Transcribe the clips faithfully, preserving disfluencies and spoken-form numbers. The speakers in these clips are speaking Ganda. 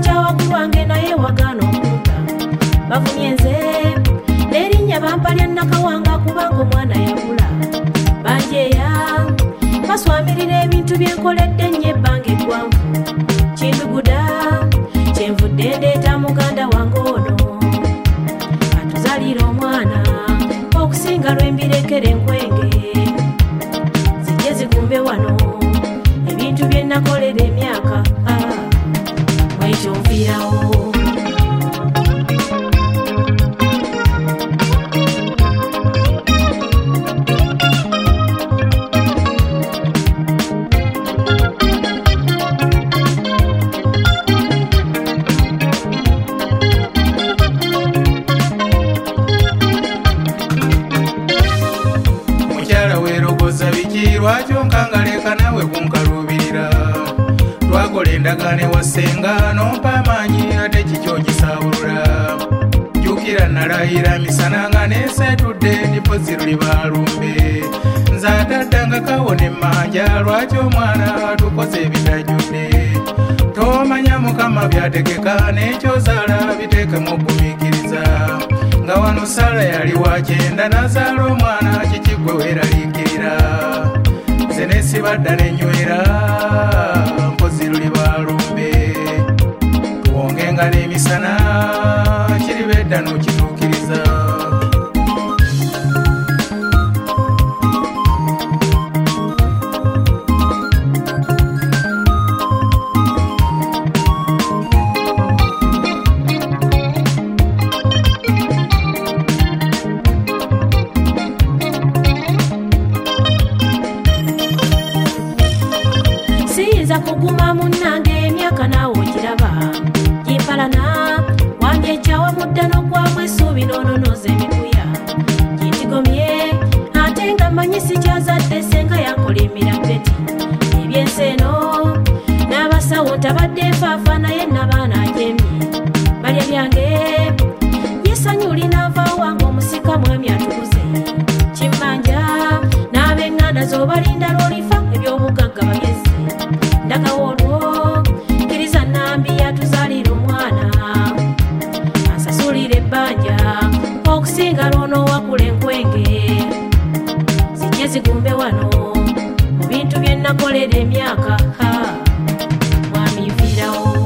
wakyawagulu wange naye wagaana okunta bavumye nze n'erinnya bampalya nakawanga kubanga omwana yabula banjeya baswamirira ebintu byenkoledde nnyo ebbanga eggwanvu kinduguda kyenvudde ndeeta muganda wange ono atuzalira omwana okusinga lwembirekere enkwenge zijje zigumbe wano ebintu bye nakolera emyaka bwekyo nfiirawo. Lwakyo nkangaleka nawe kunkalubirira twakola endagaano wasenga nompa amaanyi ate kikyo gisabulula jjukira nalayira misana nga neesetudde ndipozi luli balumbe nze ataddanga kawona emmanja lwaki omwana tukoze ebitajjudde tomanya mukama byategeka n'ekyozaala biteekemu okumiikiriza nga wano sala yali wakyenda nazaala omwana kikigwe weeraliikirira zenesibadda nenywera mpozi luli balumbe tuwongenga n'emisana kiribedda n'okituukiriza. Siyinza kuguma munnange emyaka naawe ogiraba gimpalana wandyeekyawa mudda n'ogwamu essuubi n'ononoza emikuya gindigomye ate nga mmanyi sikyazadde senga yankola emirabeti ebyensi eno n'abasawo ntabadde nfaafa naye nabaana ajemye balya lyange yesanyu linava wange omusika mwami atukuze kimmanja n'ab'eŋŋanda z'obalinda lw'olifa eby'obugagga bagezi ndagawolwo kiriza nambi yatuzalira omwana ansasulira ebbanja okusinga lwono wakula enkwenge zijje zigumbe wano mu bintu bye nakolera emyaka mwami nfiirawo.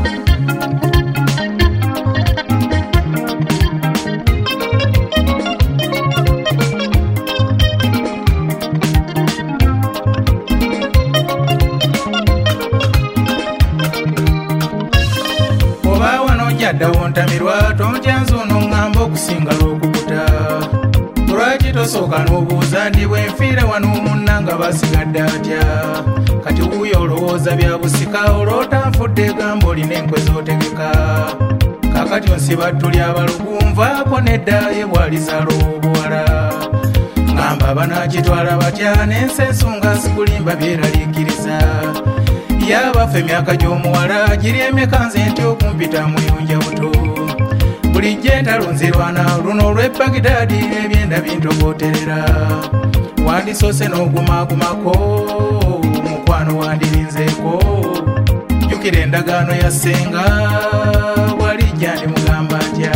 Yaddawo ntamirwa tontya nzuno ŋŋamba okusinga lw'okukuta lwaki tosooka n'obuuza ndi bwe nfiira wano munna nga basigadde atya kati wuuyo olowooza bya busika olwota nfudde gamba olina enkwe z'otegeka kakati onsiba tuli abalugu nvaako nedda ye bwalizaala obuwala ŋŋamba banaakitwala batya n'ensi ensunga sikulimba byeraliikiriza yabafa emyaka gy'omuwala giri emeka nze nti okumpita muyunja buto bulijjo entalunzirwana luno olw'ebagidaadi ebyenda bintogoterera wandisoose n'ogumagumako mukwano wandirinzeeko jjukira endagaano ya ssenga bwalijja ndi mugamba ntya.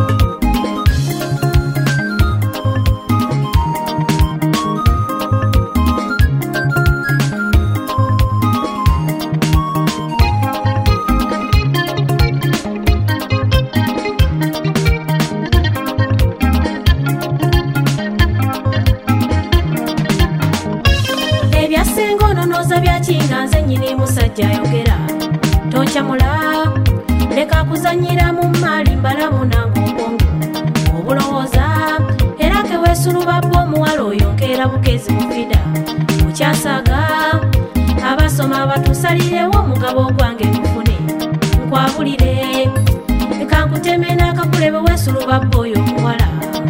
Ebyasenga ononoza byakinga nze nnyini musajja ayogera toncamula leka kuzannyira mu maali mbalamu nange obwongo obulowooza era keweesulubabba omuwala oyo nkeera bukezi mufida mukyasaaga abasoma batusalirewo omugabo ogwange nkufune nkwabulire leka nkuteme n'akakulebe weesulubabba oyo omuwala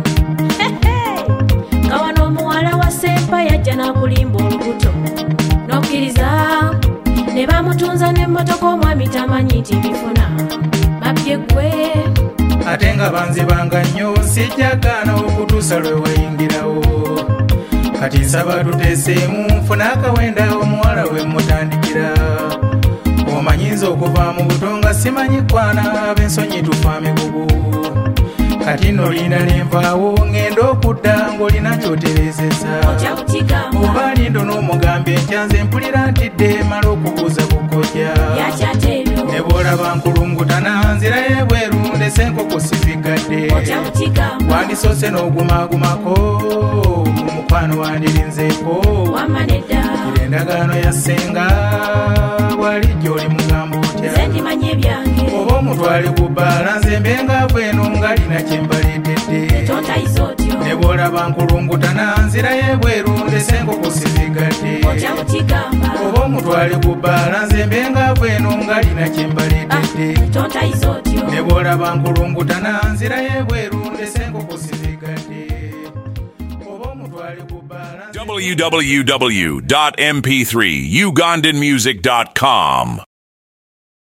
nga wano omuwala wa sempa yajja n'akulimba olubuto n'okkiriza ne bamutunza n'emmotoka omwami tamanyi nti bifuna babye ggwe ate nga banzibanga nnyo sijjagaana okutuusa lwe wayingirawo kati nsaba tuteeseemu nfuna akawenda omuwala we mutandikira omanyi nayinza okuva mu buto nga simanyi kwana ab'ensonyi tufa migugu kati nno linda nenvaawo ngenda okudda ng'olina kyoterezeza oba lindo n'omugambe nkyanze mpulira ntidde mala okubuuza bukojja ne bw'olaba nkulungutana nzirayo ebweru ndese enkoko sizigadde wandisoose n'ogumagumako mu mukwano wandirinzeeko gira endagaano ya ssenga bwalijjo oli mugambo otya oba omutwale ku bbaala nze mbengaavu eno ng'alina kye mbaleetedde ne bw'olaba nkulungutana nzirayo ebweru ndese enkoko sizigadde oba omutwale ku bbaala nze mbengaavu eno ng'alina kye mbaleetedde ne bw'olaba nkulungutana nzirayo ebweru ndese enkoko sizigadde oba omutwale ku bbaala w w w dot m p three ugandan music dot com